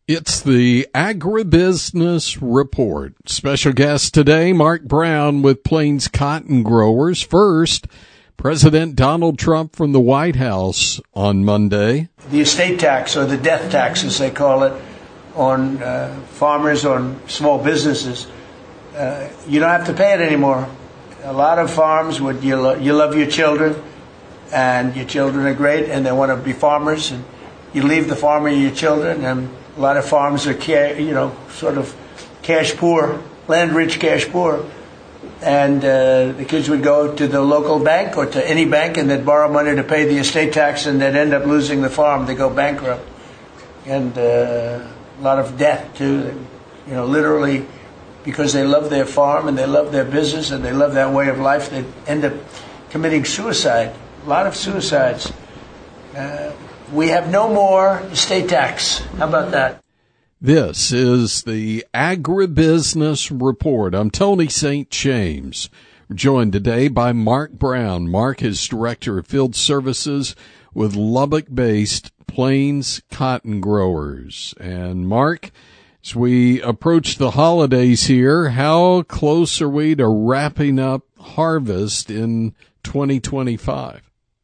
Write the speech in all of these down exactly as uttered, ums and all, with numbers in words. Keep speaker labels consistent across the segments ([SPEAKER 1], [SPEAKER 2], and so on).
[SPEAKER 1] It's the Agribusiness Report. Special guest today, Mark Brown with Plains Cotton Growers. First, President Donald Trump from the White House on Monday.
[SPEAKER 2] The estate tax, or the death tax as they call it, on uh, farmers, on small businesses, uh, you don't have to pay it anymore. A lot of farms, would you, lo- you love your children, and your children are great, and they want to be farmers, and you leave the farm and your children, and a lot of farms are, you know, sort of cash poor, land rich, cash poor. And uh, the kids would go to the local bank or to any bank and they'd borrow money to pay the estate tax, and they'd end up losing the farm. They go bankrupt. And uh, a lot of debt, too. You know, literally because they love their farm and they love their business and they love that way of life, they end up committing suicide. A lot of suicides. Uh, We have no more estate tax. How about that?
[SPEAKER 1] This is the Agribusiness Report. I'm Tony Saint James. We're joined today by Mark Brown. Mark is Director of Field Services with Lubbock-based Plains Cotton Growers. And Mark, as we approach the holidays here, how close are we to wrapping up harvest in twenty twenty-five?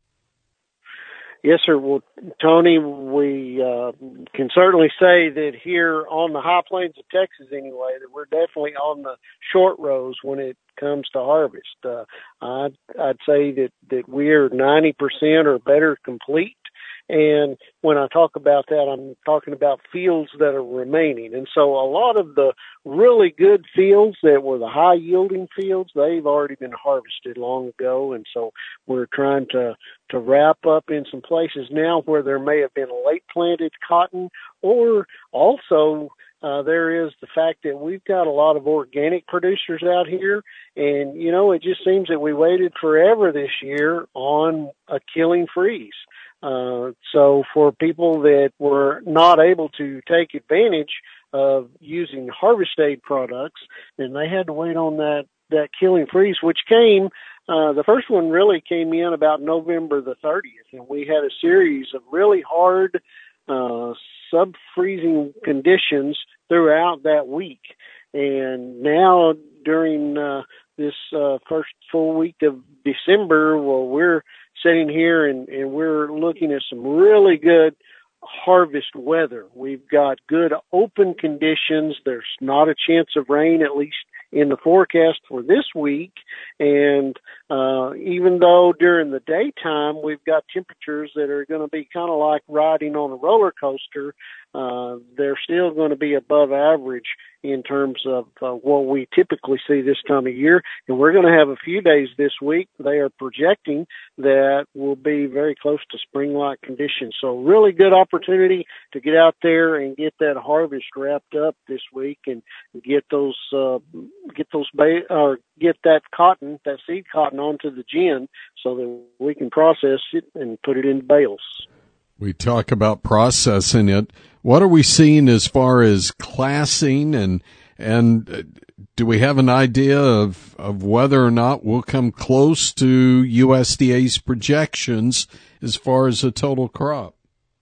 [SPEAKER 3] Yes, sir. Well, Tony, we uh, can certainly say that here on the high plains of Texas anyway, that we're definitely on the short rows when it comes to harvest. Uh, I'd, I'd say that, that we're ninety percent or better complete. And when I talk about that, I'm talking about fields that are remaining. And so a lot of the really good fields that were the high yielding fields, they've already been harvested long ago. And so we're trying to, to wrap up in some places now where there may have been late planted cotton, or also Uh, there is the fact that we've got a lot of organic producers out here, and, you know, it just seems that we waited forever this year on a killing freeze. Uh, so for people that were not able to take advantage of using harvest aid products, then they had to wait on that, that killing freeze, which came, uh, the first one really came in about November the thirtieth, and we had a series of really hard, uh, sub-freezing conditions throughout that week. And now during uh, this uh, first full week of December, well, we're sitting here and, and we're looking at some really good harvest weather. We've got good open conditions. There's not a chance of rain, at least in the forecast for this week. And uh, even though during the daytime we've got temperatures that are going to be kind of like riding on a roller coaster, uh, they're still going to be above average in terms of uh, what we typically see this time of year. And we're going to have a few days this week. They are projecting that will be very close to spring-like conditions. So really good opportunity to get out there and get that harvest wrapped up this week and get those, uh, get those, ba- or get that cotton, that seed cotton onto the gin so that we can process it and put it in bales.
[SPEAKER 1] We talk about processing it. What are we seeing as far as classing, and and do we have an idea of, of whether or not we'll come close to U S D A's projections as far as the total crop?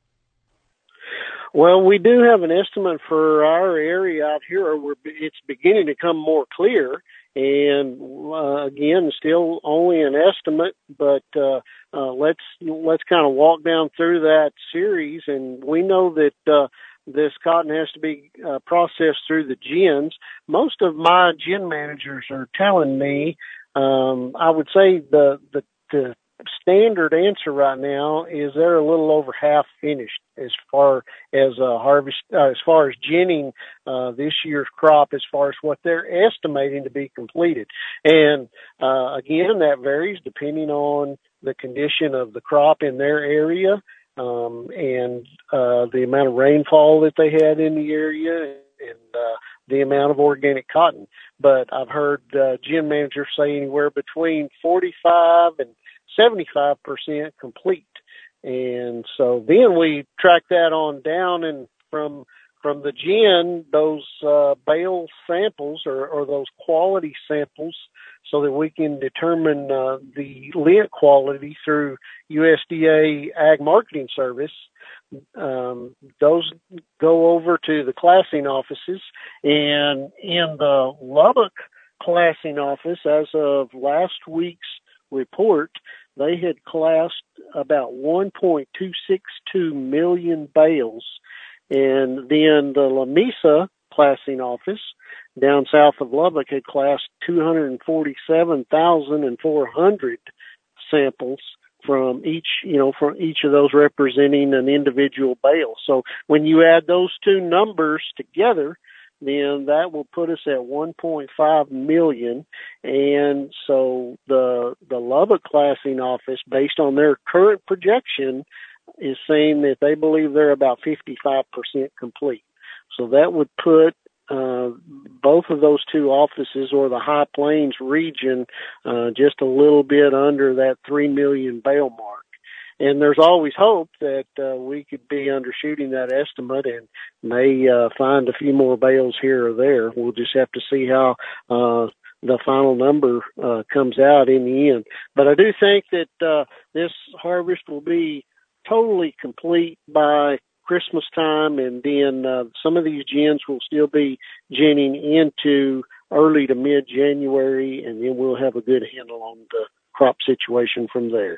[SPEAKER 3] Well, we do have an estimate for our area out here. We're, it's beginning to come more clear. And uh, again, still only an estimate, but uh, uh, let's let's kind of walk down through that series. And we know that uh, this cotton has to be uh, processed through the gins. Most of my gin managers are telling me, um, I would say the the, the standard answer right now is they're a little over half finished as far as uh, harvest, uh, as far as ginning uh, this year's crop, as far as what they're estimating to be completed. And uh, again, that varies depending on the condition of the crop in their area, um, and uh, the amount of rainfall that they had in the area, and uh, the amount of organic cotton. But I've heard uh, gin managers say anywhere between forty-five and seventy-five percent complete. And so then we track that on down, and from from the gin, those uh, bale samples or, or those quality samples, so that we can determine uh, the lint quality through U S D A Ag Marketing Service. um, those go over to the classing offices, and in the Lubbock classing office, as of last week's report, they had classed about one point two six two million bales. And then the Lamesa classing office down south of Lubbock had classed two hundred forty-seven thousand four hundred samples from each, you know, from each of those representing an individual bale. So when you add those two numbers together, then that will put us at one point five million. And so the the Lubbock classing office, based on their current projection, is saying that they believe they're about fifty-five percent complete. So that would put uh, both of those two offices, or the High Plains region, uh, just a little bit under that three million bale mark. And there's always hope that uh, we could be undershooting that estimate and may uh, find a few more bales here or there. We'll just have to see how uh, the final number uh, comes out in the end. But I do think that uh, this harvest will be totally complete by Christmas time, and then uh, some of these gins will still be ginning into early to mid-January, and then we'll have a good handle on the crop situation from there.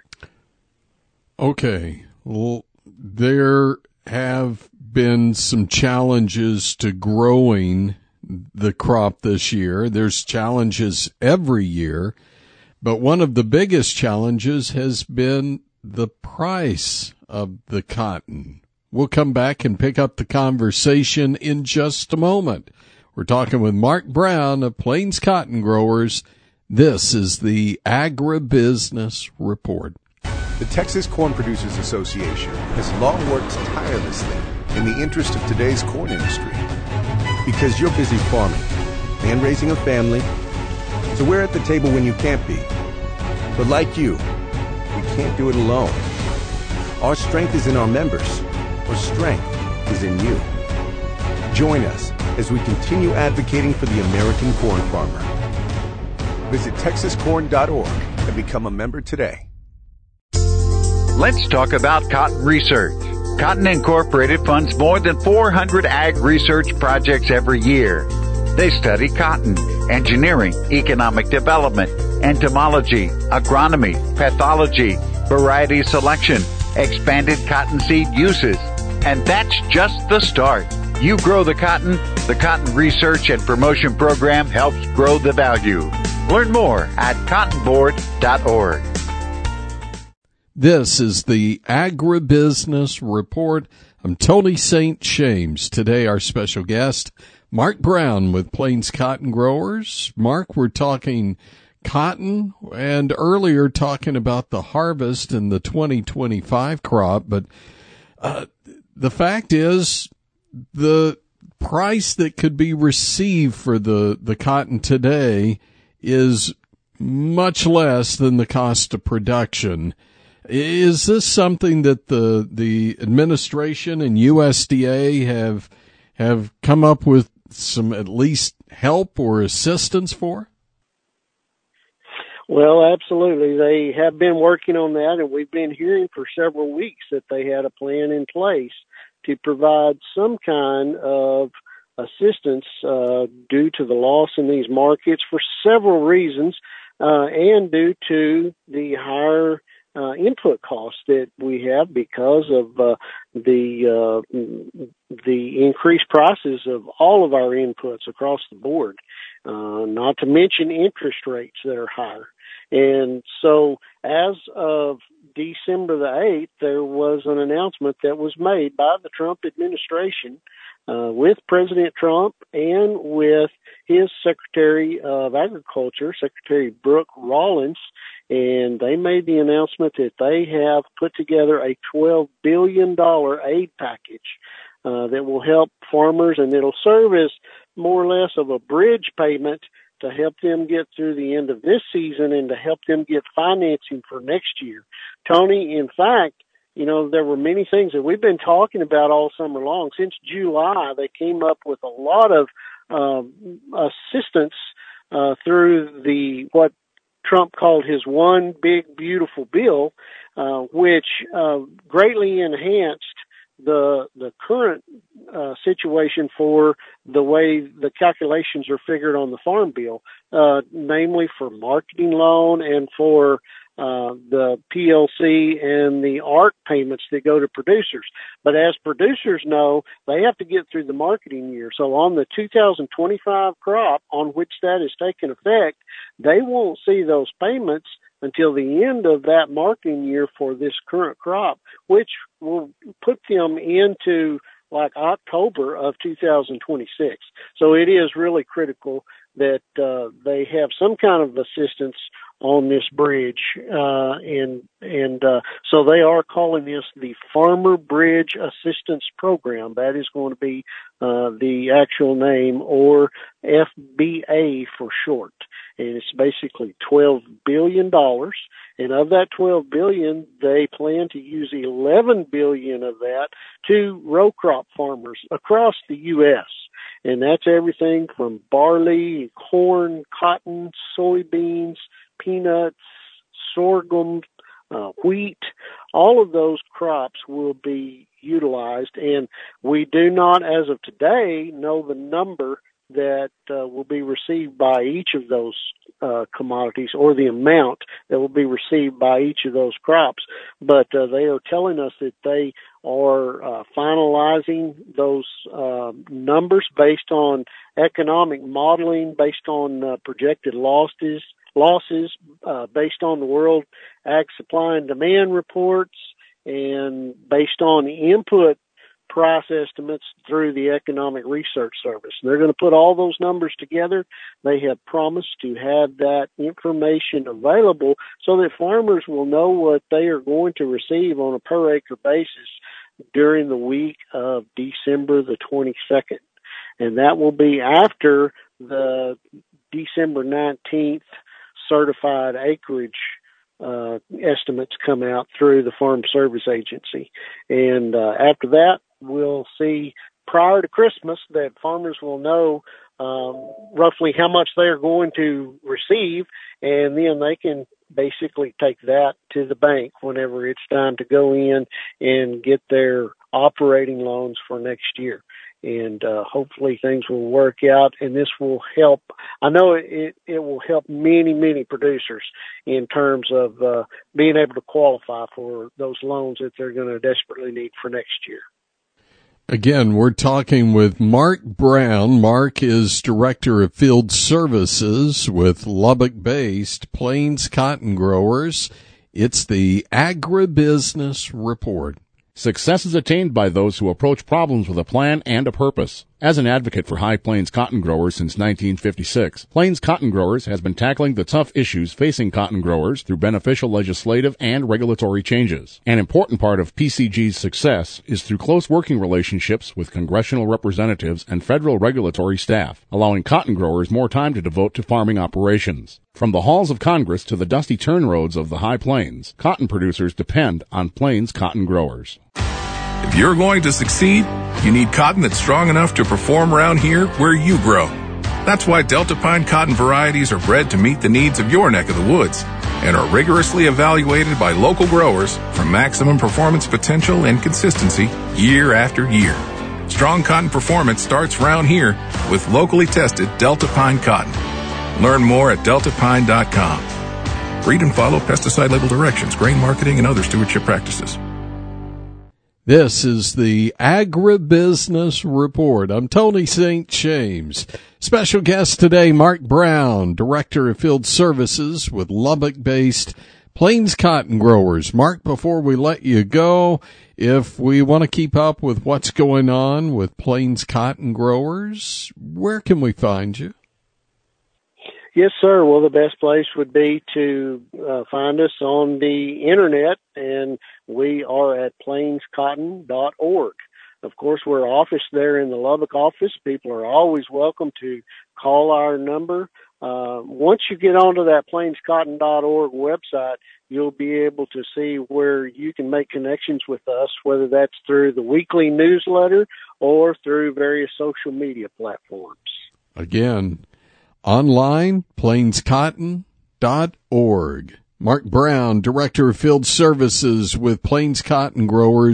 [SPEAKER 1] Okay. Well, there have been some challenges to growing the crop this year. There's challenges every year, but one of the biggest challenges has been the price of the cotton. We'll come back and pick up the conversation in just a moment. We're talking with Mark Brown of Plains Cotton Growers. This is the Agribusiness Report.
[SPEAKER 4] The Texas Corn Producers Association has long worked tirelessly in the interest of today's corn industry. Because you're busy farming and raising a family, so we're at the table when you can't be. But like you, we can't do it alone. Our strength is in our members. Our strength is in you. Join us as we continue advocating for the American corn farmer. Visit texas corn dot org and become a member today.
[SPEAKER 5] Let's talk about cotton research. Cotton Incorporated funds more than four hundred ag research projects every year. They study cotton, engineering, economic development, entomology, agronomy, pathology, variety selection, expanded cottonseed uses. And that's just the start. You grow the cotton, the Cotton Research and Promotion Program helps grow the value. Learn more at cotton board dot org.
[SPEAKER 1] This is the Agribusiness Report. I'm Tony Saint James. Today, our special guest, Mark Brown with Plains Cotton Growers. Mark, we're talking cotton and earlier talking about the harvest and the twenty twenty-five crop. But uh, the fact is, the price that could be received for the, the cotton today is much less than the cost of production. Is this something that the the administration and U S D A have have come up with some at least help or assistance for?
[SPEAKER 3] Well, absolutely. They have been working on that, and we've been hearing for several weeks that they had a plan in place to provide some kind of assistance uh, due to the loss in these markets for several reasons, uh, and due to the higher Uh, input costs that we have because of uh, the uh, the increased prices of all of our inputs across the board, uh, not to mention interest rates that are higher. And so as of December the eighth, there was an announcement that was made by the Trump administration uh, with President Trump and with his Secretary of Agriculture, Secretary Brooke Rollins, and they made the announcement that they have put together a twelve billion dollars aid package uh, that will help farmers, and it'll serve as more or less of a bridge payment to help them get through the end of this season and to help them get financing for next year. Tony, in fact, you know, there were many things that we've been talking about all summer long. Since July, they came up with a lot of um, assistance uh, through the what Trump called his One Big Beautiful Bill, uh, which uh, greatly enhanced the the current uh, situation for the way the calculations are figured on the Farm Bill, uh, namely for marketing loan and for uh, the P L C and the A R C payments that go to producers. But as producers know, they have to get through the marketing year. So on the two thousand twenty-five crop on which that is taking effect, they won't see those payments until the end of that marketing year for this current crop, which will put them into like October of two thousand twenty-six. So it is really critical that uh, they have some kind of assistance on this bridge, uh, and and uh, so they are calling this the Farmer Bridge Assistance Program. That is going to be uh, the actual name, or F B A for short. And it's basically twelve billion dollars. And of that twelve billion dollars, they plan to use eleven billion dollars of that to row crop farmers across the U S. And that's everything from barley, corn, cotton, soybeans, peanuts, sorghum, uh, wheat. All of those crops will be utilized. And we do not, as of today, know the number that uh, will be received by each of those uh, commodities, or the amount that will be received by each of those crops. But uh, they are telling us that they are uh, finalizing those uh, numbers based on economic modeling, based on uh, projected losses, losses uh, based on the World Ag Supply and Demand reports, and based on input price estimates through the Economic Research Service. And they're going to put all those numbers together. They have promised to have that information available so that farmers will know what they are going to receive on a per acre basis during the week of December the twenty-second. And that will be after the December nineteenth certified acreage uh, estimates come out through the Farm Service Agency. And uh, after that, we'll see prior to Christmas that farmers will know um, roughly how much they're going to receive, and then they can basically take that to the bank whenever it's time to go in and get their operating loans for next year. And uh, hopefully things will work out, and this will help. I know it, it will help many, many producers in terms of uh, being able to qualify for those loans that they're going to desperately need for next year.
[SPEAKER 1] Again, we're talking with Mark Brown. Mark is Director of Field Services with Lubbock-based Plains Cotton Growers. It's the Agribusiness Report.
[SPEAKER 6] Success is attained by those who approach problems with a plan and a purpose. As an advocate for High Plains cotton growers since nineteen fifty-six, Plains Cotton Growers has been tackling the tough issues facing cotton growers through beneficial legislative and regulatory changes. An important part of P C G's success is through close working relationships with congressional representatives and federal regulatory staff, allowing cotton growers more time to devote to farming operations. From the halls of Congress to the dusty turn roads of the High Plains, cotton producers depend on Plains Cotton Growers.
[SPEAKER 7] If you're going to succeed, you need cotton that's strong enough to perform around here where you grow. That's why Delta Pine cotton varieties are bred to meet the needs of your neck of the woods and are rigorously evaluated by local growers for maximum performance potential and consistency year after year. Strong cotton performance starts round here with locally tested Delta Pine cotton. Learn more at delta pine dot com. Read and follow pesticide label directions, grain marketing, and other stewardship practices.
[SPEAKER 1] This is the Agribusiness Report. I'm Tony Saint James. Special guest today, Mark Brown, Director of Field Services with Lubbock-based Plains Cotton Growers. Mark, before we let you go, if we want to keep up with what's going on with Plains Cotton Growers, where can we find you?
[SPEAKER 3] Yes, sir. Well, the best place would be to uh, find us on the internet, and we are at plains cotton dot org. Of course, we're office there in the Lubbock office. People are always welcome to call our number. Uh, once you get onto that plains cotton dot org website, you'll be able to see where you can make connections with us, whether that's through the weekly newsletter or through various social media platforms.
[SPEAKER 1] Again, online, plains cotton dot org. Mark Brown, Director of Field Services with Plains Cotton Growers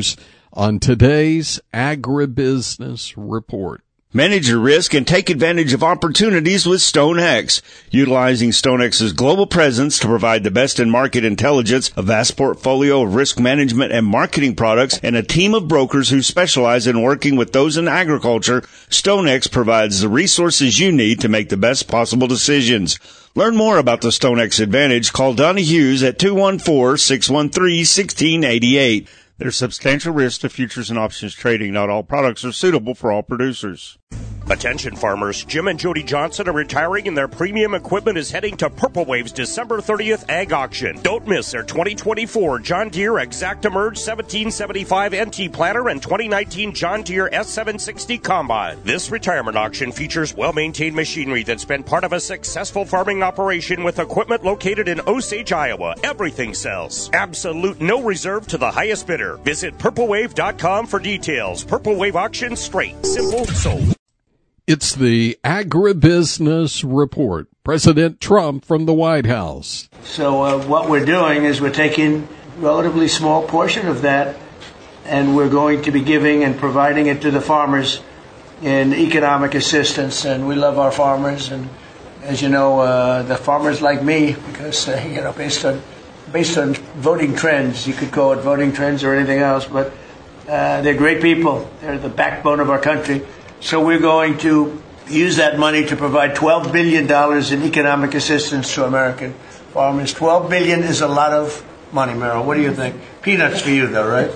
[SPEAKER 1] on today's Agribusiness Report.
[SPEAKER 8] Manage your risk and take advantage of opportunities with StoneX. Utilizing StoneX's global presence to provide the best in market intelligence, a vast portfolio of risk management and marketing products, and a team of brokers who specialize in working with those in agriculture, StoneX provides the resources you need to make the best possible decisions. Learn more about the StoneX Advantage. Call Donnie Hughes at two one four, six one three, one six eight eight. There's substantial risk to futures and options trading. Not all products are suitable for all producers.
[SPEAKER 9] Attention farmers, Jim and Jody Johnson are retiring and their premium equipment is heading to Purple Wave's December thirtieth Ag Auction. Don't miss their twenty twenty-four John Deere ExactEmerge seventeen seventy-five N T planter and twenty nineteen John Deere S seven sixty combine. This retirement auction features well-maintained machinery that's been part of a successful farming operation with equipment located in Osage, Iowa. Everything sells. Absolute no reserve to the highest bidder. Visit purple wave dot com for details. Purple Wave Auction, straight, simple, sold.
[SPEAKER 1] It's the Agribusiness Report. President Trump from the White House.
[SPEAKER 2] So uh, what we're doing is we're taking a relatively small portion of that, and we're going to be giving and providing it to the farmers in economic assistance. And we love our farmers, and as you know, uh, the farmers like me, because uh, you know, based on based on voting trends, you could call it voting trends or anything else, but uh, they're great people. They're the backbone of our country. So we're going to use that money to provide twelve billion dollars in economic assistance to American farmers. twelve billion dollars is a lot of money, Meryl. What do you think? Peanuts for you, though, right?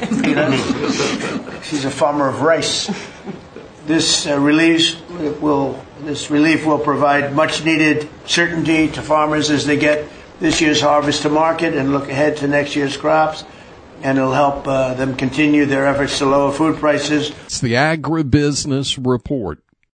[SPEAKER 2] Peanuts. She's a farmer of rice. This uh, release will this relief will provide much-needed certainty to farmers as they get this year's harvest to market and look ahead to next year's crops. And it'll help uh, them continue their efforts to lower food prices.
[SPEAKER 1] It's the Agribusiness Report.